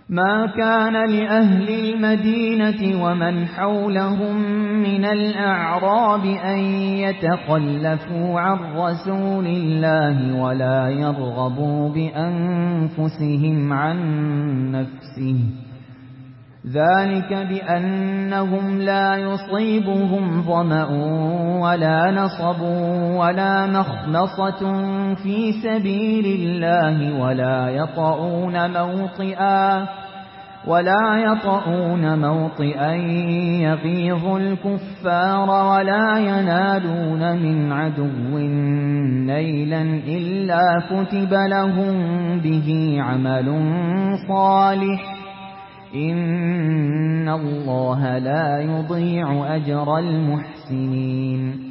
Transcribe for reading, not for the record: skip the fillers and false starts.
ما كان لأهل المدينة ومن حولهم من الأعراب أن يتخلفوا عن رسول الله ولا يرغبوا بأنفسهم عن نفسه، ذلك بأنهم لا يصيبهم ظمأ ولا نصب ولا مخمصة في سبيل الله ولا يطؤون موطئا يغيظ الكفار ولا ينالون من عدو نيلا إلا كتب لهم به عمل صالح، إن الله لا يضيع أجر المحسنين.